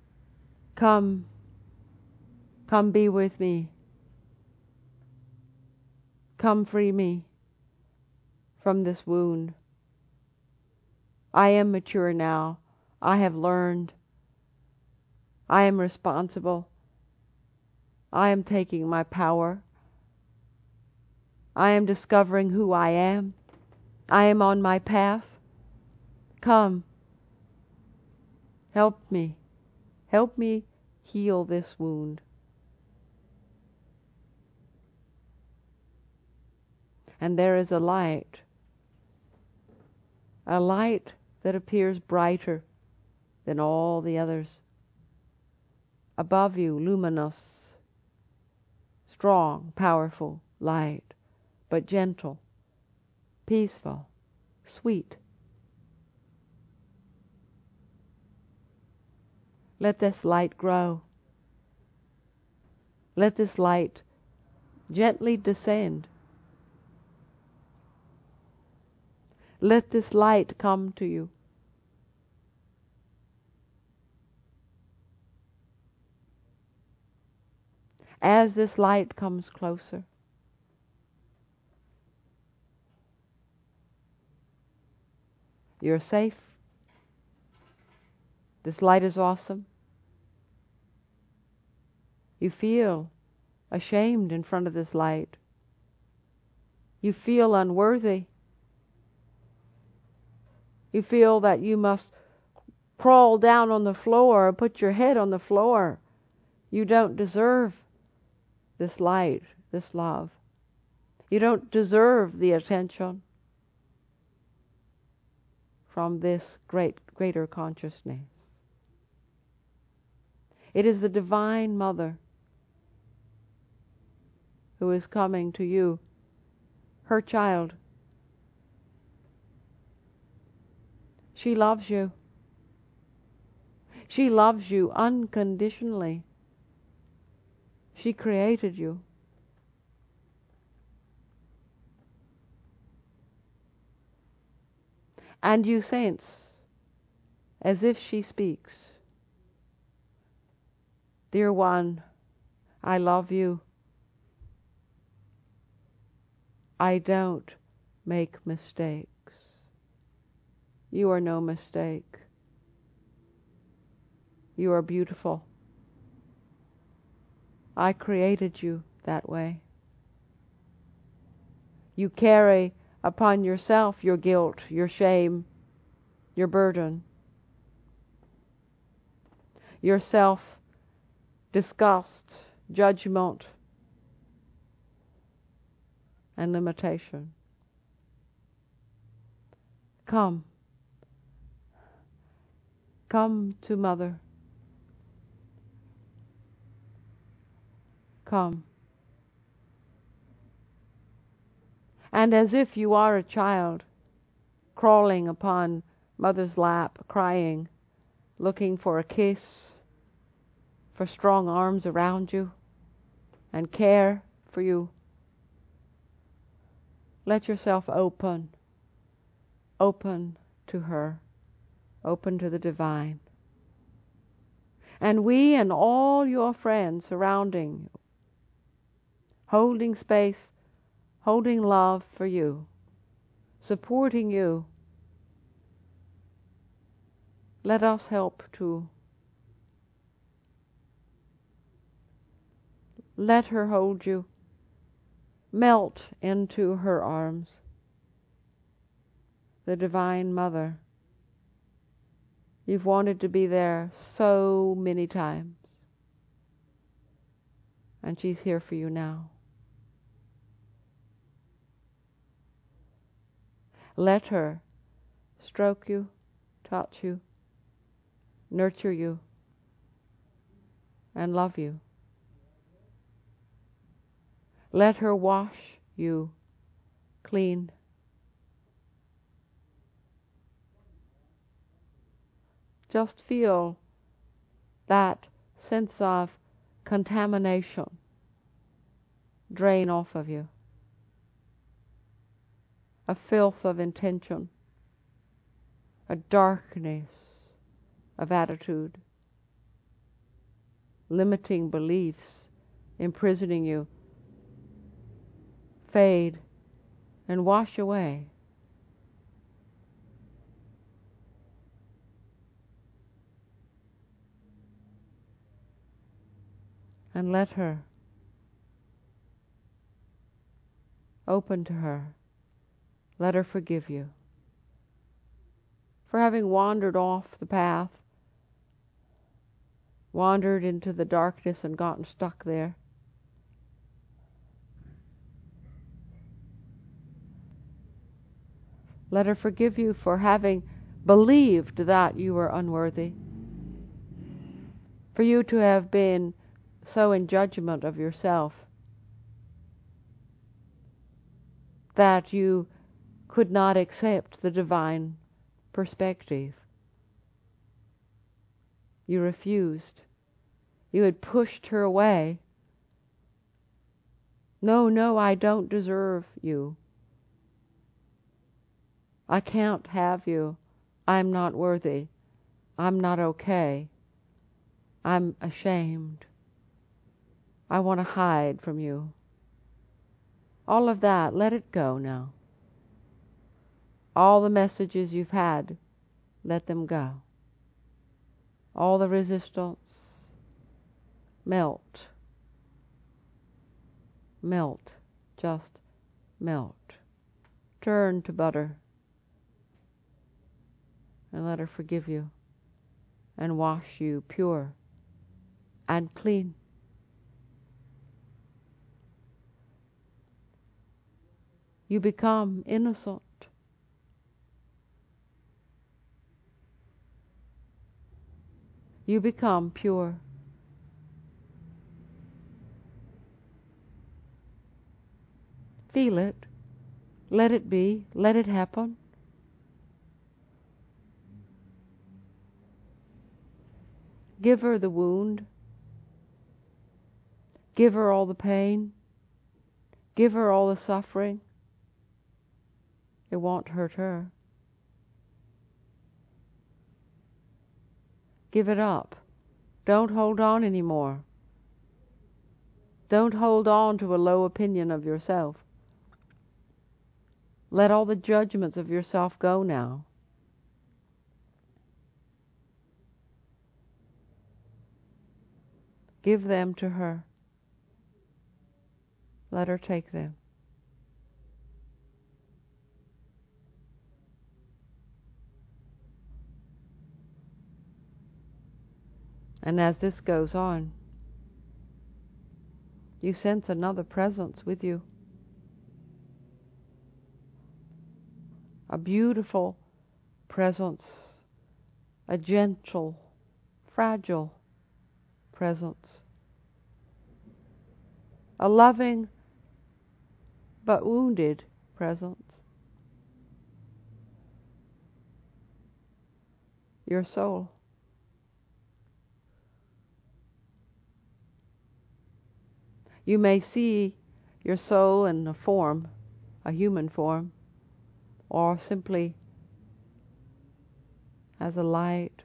be with me. Come free me from this wound. I am mature now. I have learned. I am responsible. I am taking my power. I am discovering who I am. I am on my path. Come. Help me. Help me heal this wound. And there is a light that appears brighter than all the others. Above you, luminous, strong, powerful light, but gentle, peaceful, sweet. Let this light grow. Let this light gently descend. Let this light come to you. As this light comes closer, you're safe. This light is awesome. You feel ashamed in front of this light. You feel unworthy. You feel that you must crawl down on the floor or put your head on the floor. You don't deserve this light, this love. You don't deserve the attention from this greater consciousness. It is the Divine Mother who is coming to you, her child. She loves you. She loves you unconditionally. She created you. And you sense, as if she speaks, "Dear one, I love you. I don't make mistakes. You are no mistake. You are beautiful. I created you that way. You carry upon yourself your guilt, your shame, your burden, your self-disgust, judgment, and limitation. Come. Come to Mother. Come. And as if you are a child, crawling upon Mother's lap, crying, looking for a kiss, for strong arms around you, and care for you, let yourself open to her, open to the divine. And we and all your friends surrounding you, holding space, holding love for you, supporting you. Let us help to let her hold you, melt into her arms, the Divine Mother. You've wanted to be there so many times, and she's here for you now. Let her stroke you, touch you, nurture you, and love you. Let her wash you clean. Just feel that sense of contamination drain off of you, a filth of intention, a darkness of attitude, limiting beliefs imprisoning you, fade and wash away. And let her, open to her, let her forgive you for having wandered off the path, wandered into the darkness and gotten stuck there. Let her forgive you for having believed that you were unworthy, for you to have been so in judgment of yourself that you could not accept the divine perspective. You refused. You had pushed her away. No, I don't deserve you. I can't have you. I'm not worthy. I'm not okay. I'm ashamed. I want to hide from you. All of that, let it go now. All the messages you've had, let them go. All the resistance, melt. Melt. Just melt. Turn to butter and let her forgive you and wash you pure and clean. You become innocent. You become pure. Feel it. Let it be. Let it happen. Give her the wound. Give her all the pain. Give her all the suffering. It won't hurt her. Give it up. Don't hold on anymore. Don't hold on to a low opinion of yourself. Let all the judgments of yourself go now. Give them to her. Let her take them. And as this goes on, You sense another presence with you. A beautiful presence, a gentle, fragile presence, a loving but wounded presence. Your soul. You may see your soul in a form, a human form, or simply as a light.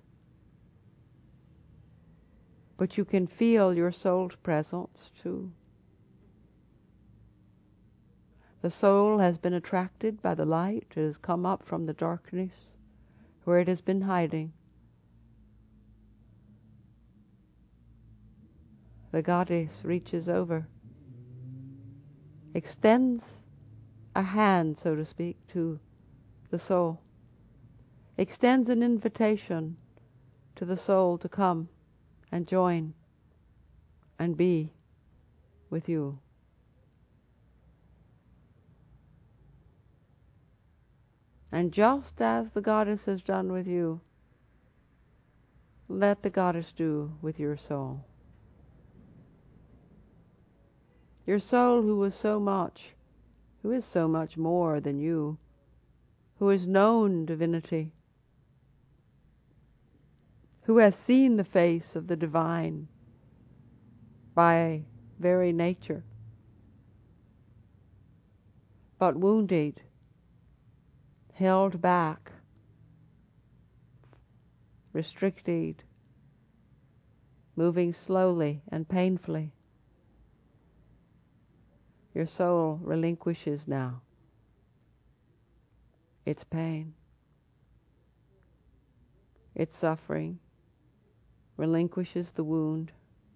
But you can feel your soul's presence too. The soul has been attracted by the light. It has come up from the darkness where it has been hiding. The goddess reaches over, extends a hand, so to speak, to the soul, extends an invitation to the soul to come and join and be with you. And just as the goddess has done with you, let the goddess do with your soul. Your soul who is so much more than you, who has known divinity, who has seen the face of the divine by very nature, but wounded, held back, restricted, moving slowly and painfully. Your soul relinquishes now its pain, its suffering, relinquishes the wound.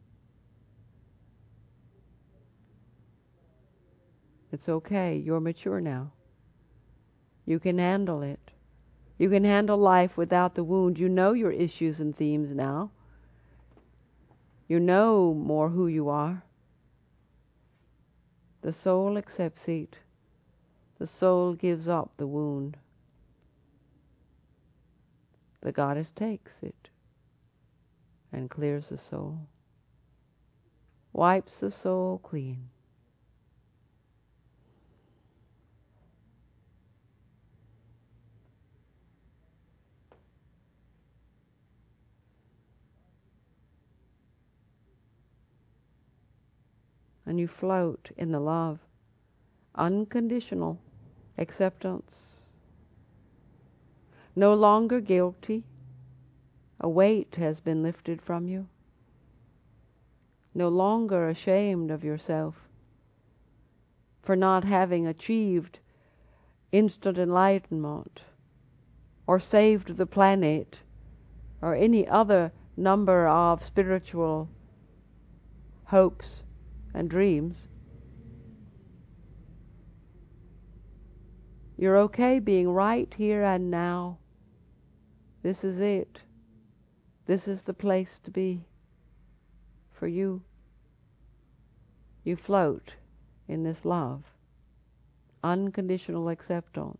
It's okay, you're mature now. You can handle it. You can handle life without the wound. You know your issues and themes now. You know more who you are. The soul accepts it. The soul gives up the wound. The goddess takes it and clears the soul, wipes the soul clean. And you float in the love, unconditional acceptance. No longer guilty. A weight has been lifted from you. No longer ashamed of yourself for not having achieved instant enlightenment or saved the planet or any other number of spiritual hopes and dreams. You're okay being right here and now. This is it. This is the place to be for you. You float in this love, unconditional acceptance.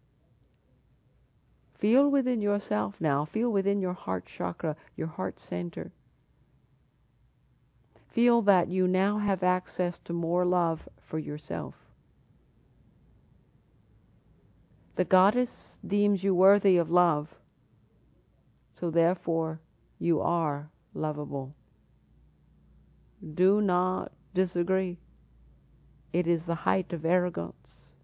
Feel within yourself now, feel within your heart chakra, your heart center. Feel that you now have access to more love for yourself. The goddess deems you worthy of love, so therefore you are lovable. Do not disagree. It is the height of arrogance.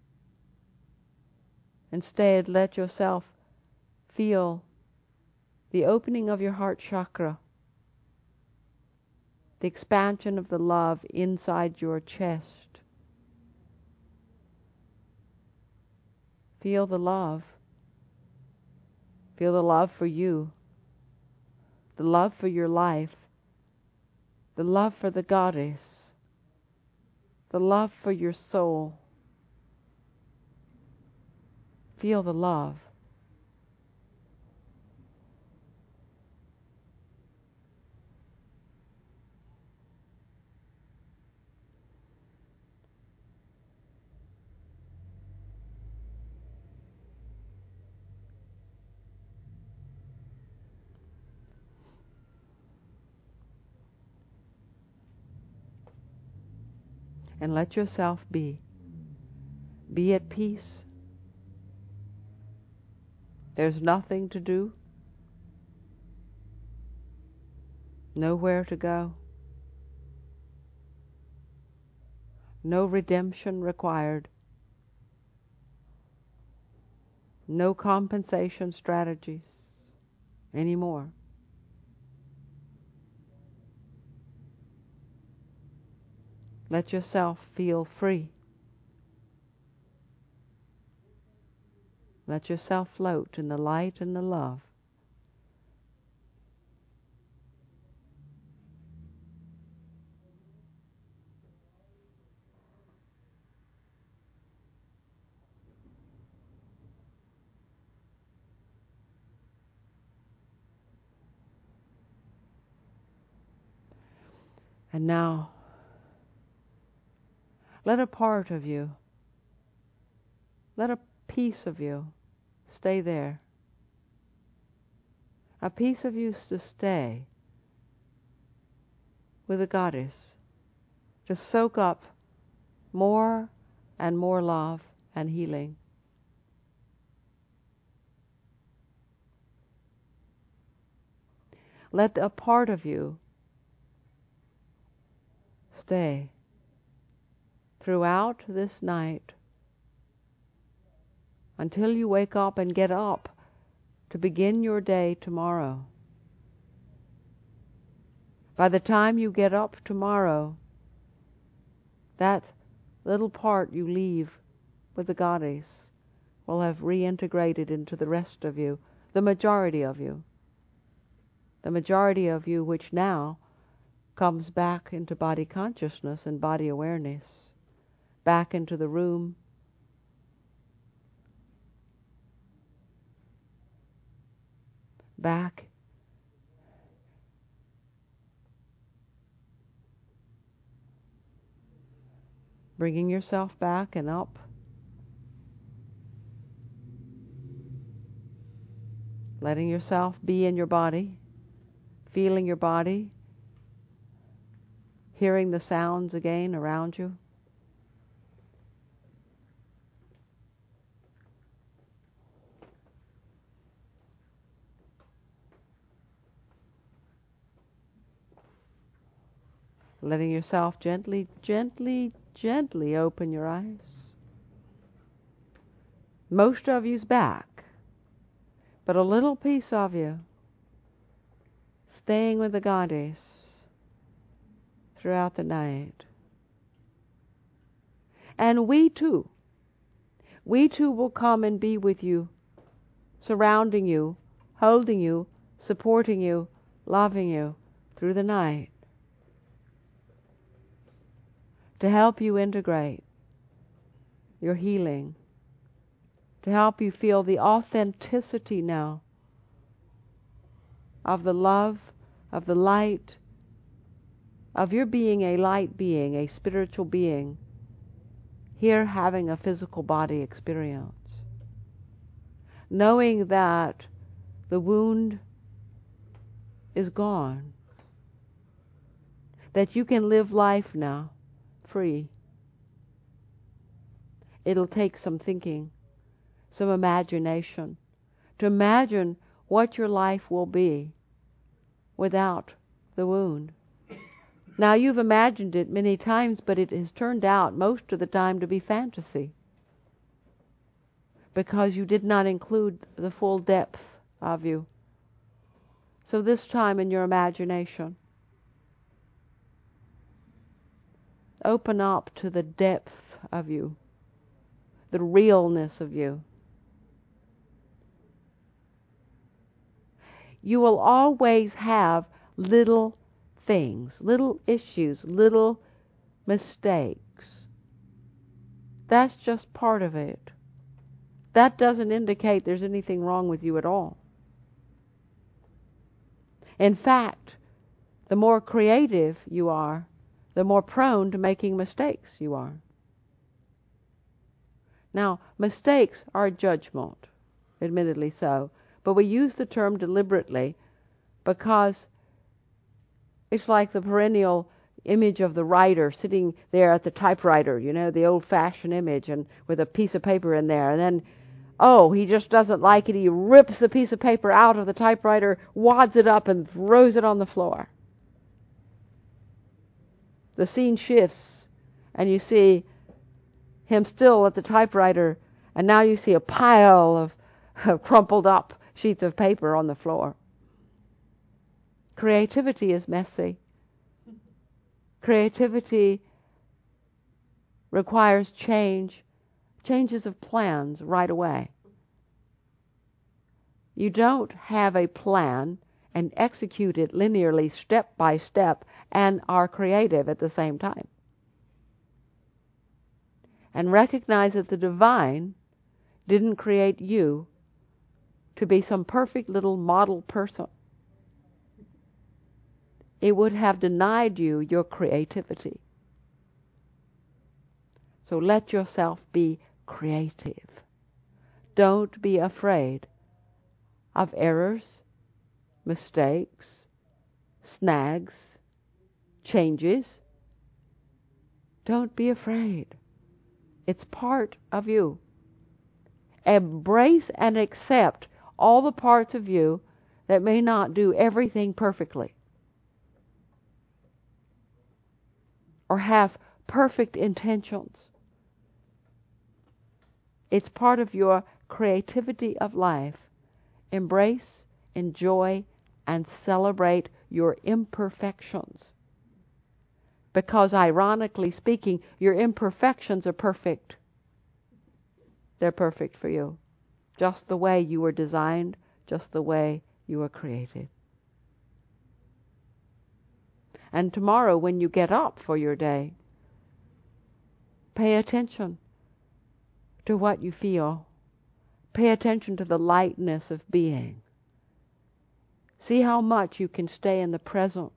Instead, let yourself feel the opening of your heart chakra, the expansion of the love inside your chest. Feel the love. Feel the love for you, the love for your life, the love for the goddess, the love for your soul. Feel the love. and let yourself be. Be at peace. There's nothing to do, nowhere to go, no redemption required, no compensation strategies anymore. Let yourself feel free. Let yourself float in the light and the love. And now, let a part of you, let a piece of you stay there. A piece of you to stay with the Goddess, to soak up more and more love and healing. Let a part of you stay throughout this night until you wake up and get up to begin your day tomorrow. By the time you get up tomorrow, that little part you leave with the Goddess will have reintegrated into the rest of you, the majority of you. The majority of you which now comes back into body consciousness and body awareness, back into the room, back bringing yourself back and up, letting yourself be in your body, feeling your body, hearing the sounds again around you. Letting yourself gently, gently, gently open your eyes. Most of you's back, but a little piece of you staying with the Goddess throughout the night. And we too will come and be with you, surrounding you, holding you, supporting you, loving you through the night, to help you integrate your healing, to help you feel the authenticity now of the love, of the light, of your being a light being, a spiritual being, here having a physical body experience. Knowing that the wound is gone, that you can live life now free. It'll take some thinking, some imagination, to imagine what your life will be without the wound. Now, you've imagined it many times, but it has turned out most of the time to be fantasy, because you did not include the full depth of you. So this time in your imagination, open up to the depth of you, the realness of you. You will always have little things, little issues, little mistakes. That's just part of it. That doesn't indicate there's anything wrong with you at all. In fact, the more creative you are, the more prone to making mistakes you are. Now, mistakes are a judgment, admittedly so, but we use the term deliberately because it's like the perennial, image of the writer sitting there at the typewriter, you know, the old-fashioned image, and with a piece of paper in there. And then, oh, he just doesn't like it. He rips the piece of paper out of the typewriter, wads it up, and throws it on the floor. The scene shifts, and you see him still at the typewriter, and now you see a pile of crumpled up sheets of paper on the floor. Creativity is messy. Creativity requires changes of plans right away. You don't have a plan and execute it linearly, step by step, and are creative at the same time. And recognize that the divine didn't create you to be some perfect little model person. It would have denied you your creativity. So let yourself be creative. Don't be afraid of errors, mistakes, snags, changes. Don't be afraid. It's part of you. Embrace and accept all the parts of you that may not do everything perfectly, or have perfect intentions. It's part of your creativity of life. Embrace, enjoy, and celebrate your imperfections. Because ironically speaking, your imperfections are perfect. They're perfect for you. Just the way you were designed, just the way you were created. And tomorrow when you get up for your day, pay attention to what you feel. Pay attention to the lightness of being. See how much you can stay in the present.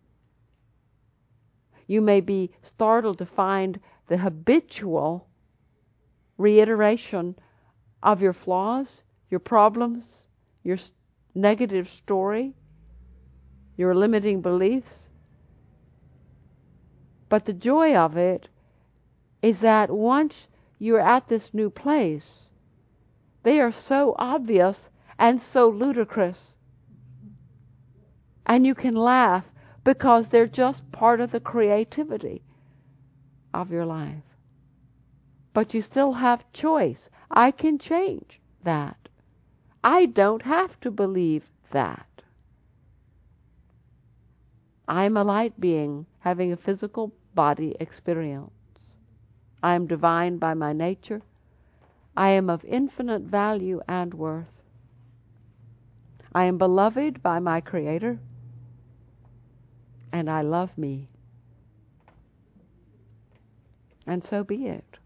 You may be startled to find the habitual reiteration of your flaws, your problems, your negative story, your limiting beliefs. But the joy of it is that once you're at this new place, they are so obvious and so ludicrous. And you can laugh because they're just part of the creativity of your life. But you still have choice. I can change that. I don't have to believe that. I'm a light being having a physical body experience. I am divine by my nature. I am of infinite value and worth. I am beloved by my Creator, and I love me. And so be it.